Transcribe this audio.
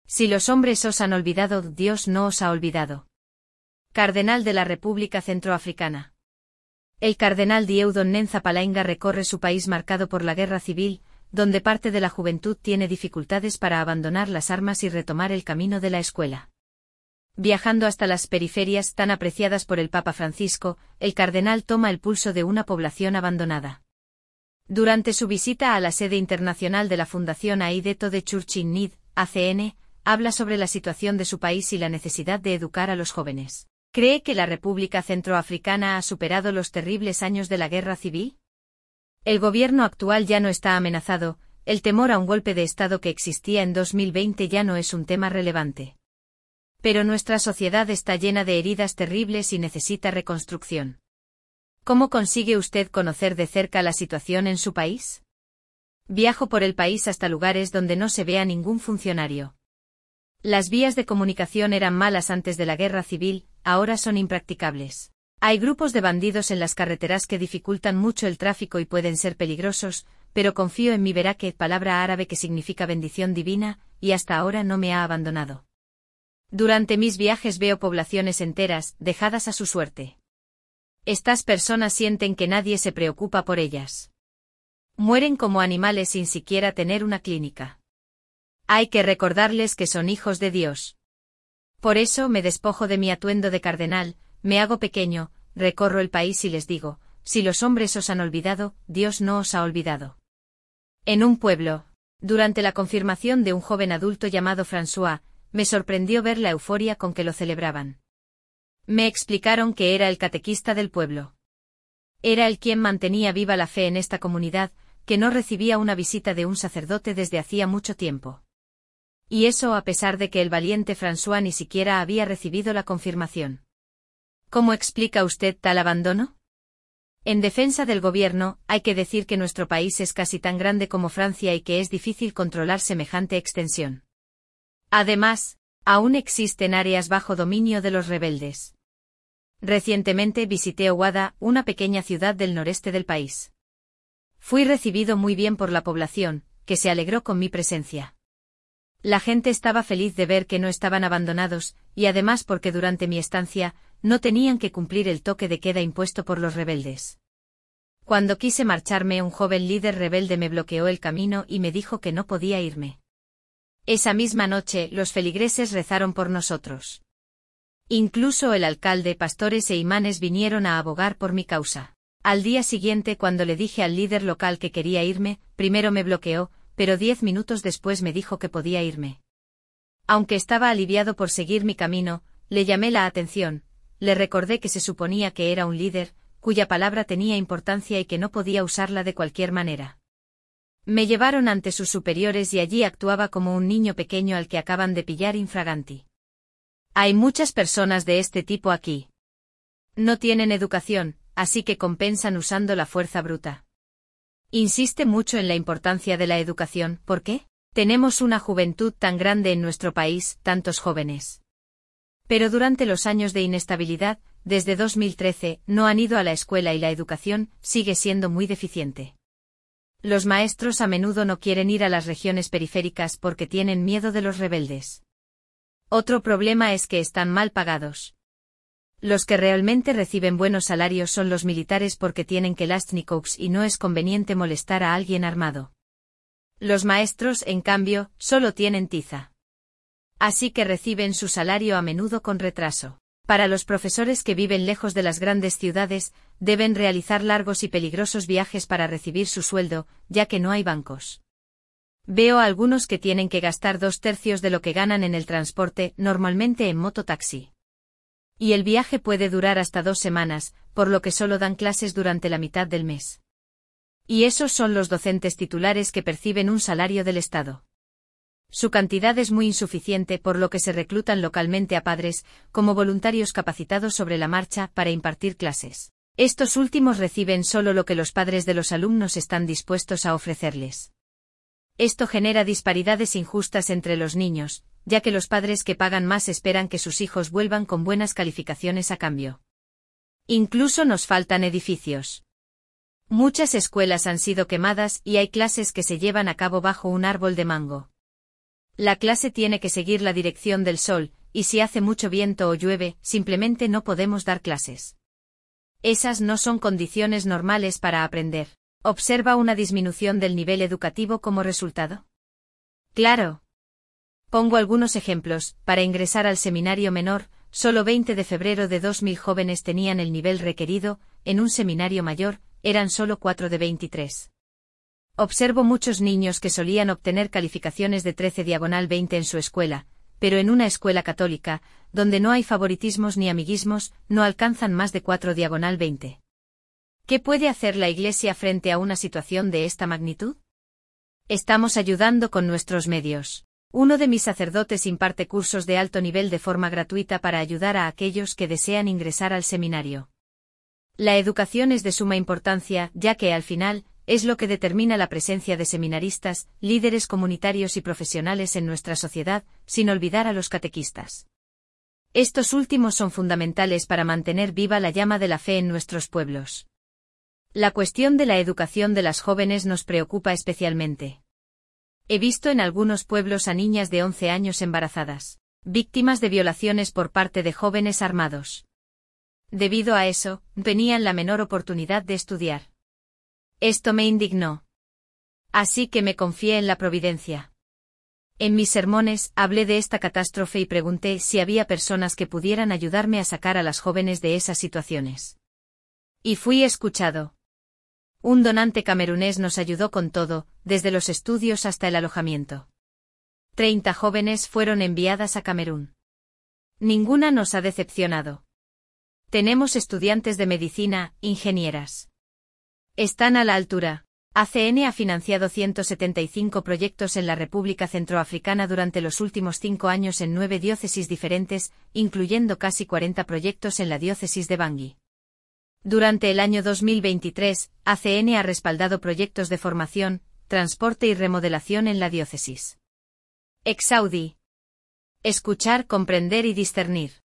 Si los hombres os han olvidado, Dios no os ha olvidado. Cardenal de la República Centroafricana. El cardenal Dieudonné Nenzapalainga recorre su país marcado por la guerra civil, donde parte de la juventud tiene dificultades para abandonar las armas y retomar el camino de la escuela. Viajando hasta las periferias tan apreciadas por el Papa Francisco, el cardenal toma el pulso de una población abandonada. Durante su visita a la sede internacional de la Fundación Aideto de Church in Need, ACN, habla sobre la situación de su país y la necesidad de educar a los jóvenes. ¿Cree que la República Centroafricana ha superado los terribles años de la guerra civil? El gobierno actual ya no está amenazado, el temor a un golpe de Estado que existía en 2020 ya no es un tema relevante. Pero nuestra sociedad está llena de heridas terribles y necesita reconstrucción. ¿Cómo consigue usted conocer de cerca la situación en su país? Viajo por el país hasta lugares donde no se vea ningún funcionario. Las vías de comunicación eran malas antes de la guerra civil, ahora son impracticables. Hay grupos de bandidos en las carreteras que dificultan mucho el tráfico y pueden ser peligrosos, pero confío en mi Beraket, palabra árabe que significa bendición divina, y hasta ahora no me ha abandonado. Durante mis viajes veo poblaciones enteras, dejadas a su suerte. Estas personas sienten que nadie se preocupa por ellas. Mueren como animales sin siquiera tener una clínica. Hay que recordarles que son hijos de Dios. Por eso me despojo de mi atuendo de cardenal, me hago pequeño, recorro el país y les digo, si los hombres os han olvidado, Dios no os ha olvidado. En un pueblo, durante la confirmación de un joven adulto llamado François, me sorprendió ver la euforia con que lo celebraban. Me explicaron que era el catequista del pueblo. Era él quien mantenía viva la fe en esta comunidad, que no recibía una visita de un sacerdote desde hacía mucho tiempo. Y eso a pesar de que el valiente François ni siquiera había recibido la confirmación. ¿Cómo explica usted tal abandono? En defensa del gobierno, hay que decir que nuestro país es casi tan grande como Francia y que es difícil controlar semejante extensión. Además, aún existen áreas bajo dominio de los rebeldes. Recientemente visité Owada, una pequeña ciudad del noreste del país. Fui recibido muy bien por la población, que se alegró con mi presencia. La gente estaba feliz de ver que no estaban abandonados, y además porque durante mi estancia, no tenían que cumplir el toque de queda impuesto por los rebeldes. Cuando quise marcharme, un joven líder rebelde me bloqueó el camino y me dijo que no podía irme. Esa misma noche, los feligreses rezaron por nosotros. Incluso el alcalde, pastores e imanes vinieron a abogar por mi causa. Al día siguiente, cuando le dije al líder local que quería irme, primero me bloqueó, pero 10 minutos después me dijo que podía irme. Aunque estaba aliviado por seguir mi camino, le llamé la atención, le recordé que se suponía que era un líder, cuya palabra tenía importancia y que no podía usarla de cualquier manera. Me llevaron ante sus superiores y allí actuaba como un niño pequeño al que acaban de pillar infraganti. Hay muchas personas de este tipo aquí. No tienen educación, así que compensan usando la fuerza bruta. Insiste mucho en la importancia de la educación. ¿Por qué? Tenemos una juventud tan grande en nuestro país, tantos jóvenes. Pero durante los años de inestabilidad, desde 2013, no han ido a la escuela y la educación sigue siendo muy deficiente. Los maestros a menudo no quieren ir a las regiones periféricas porque tienen miedo de los rebeldes. Otro problema es que están mal pagados. Los que realmente reciben buenos salarios son los militares porque tienen Kalashnikovs y no es conveniente molestar a alguien armado. Los maestros, en cambio, solo tienen tiza. Así que reciben su salario a menudo con retraso. Para los profesores que viven lejos de las grandes ciudades, deben realizar largos y peligrosos viajes para recibir su sueldo, ya que no hay bancos. Veo a algunos que tienen que gastar 2/3 de lo que ganan en el transporte, normalmente en mototaxi. Y el viaje puede durar hasta 2 semanas, por lo que solo dan clases durante la mitad del mes. Y esos son los docentes titulares que perciben un salario del Estado. Su cantidad es muy insuficiente, por lo que se reclutan localmente a padres, como voluntarios capacitados sobre la marcha, para impartir clases. Estos últimos reciben solo lo que los padres de los alumnos están dispuestos a ofrecerles. Esto genera disparidades injustas entre los niños, ya que los padres que pagan más esperan que sus hijos vuelvan con buenas calificaciones a cambio. Incluso nos faltan edificios. Muchas escuelas han sido quemadas y hay clases que se llevan a cabo bajo un árbol de mango. La clase tiene que seguir la dirección del sol, y si hace mucho viento o llueve, simplemente no podemos dar clases. Esas no son condiciones normales para aprender. ¿Observa una disminución del nivel educativo como resultado? Claro. Pongo algunos ejemplos. Para ingresar al seminario menor, solo 20 de febrero de 2000 jóvenes tenían el nivel requerido, en un seminario mayor, eran solo 4 de 23. Observo muchos niños que solían obtener calificaciones de 13/20 en su escuela, pero en una escuela católica, donde no hay favoritismos ni amiguismos, no alcanzan más de 4/20. ¿Qué puede hacer la Iglesia frente a una situación de esta magnitud? Estamos ayudando con nuestros medios. Uno de mis sacerdotes imparte cursos de alto nivel de forma gratuita para ayudar a aquellos que desean ingresar al seminario. La educación es de suma importancia, ya que al final, es lo que determina la presencia de seminaristas, líderes comunitarios y profesionales en nuestra sociedad, sin olvidar a los catequistas. Estos últimos son fundamentales para mantener viva la llama de la fe en nuestros pueblos. La cuestión de la educación de las jóvenes nos preocupa especialmente. He visto en algunos pueblos a niñas de 11 años embarazadas, víctimas de violaciones por parte de jóvenes armados. Debido a eso, tenían la menor oportunidad de estudiar. Esto me indignó. Así que me confié en la providencia. En mis sermones, hablé de esta catástrofe y pregunté si había personas que pudieran ayudarme a sacar a las jóvenes de esas situaciones. Y fui escuchado. Un donante camerunés nos ayudó con todo, desde los estudios hasta el alojamiento. 30 jóvenes fueron enviadas a Camerún. Ninguna nos ha decepcionado. Tenemos estudiantes de medicina, ingenieras. Están a la altura. ACN ha financiado 175 proyectos en la República Centroafricana durante los últimos 5 años en 9 diócesis diferentes, incluyendo casi 40 proyectos en la diócesis de Bangui. Durante el año 2023, ACN ha respaldado proyectos de formación, transporte y remodelación en la diócesis. Exaudi. Escuchar, comprender y discernir.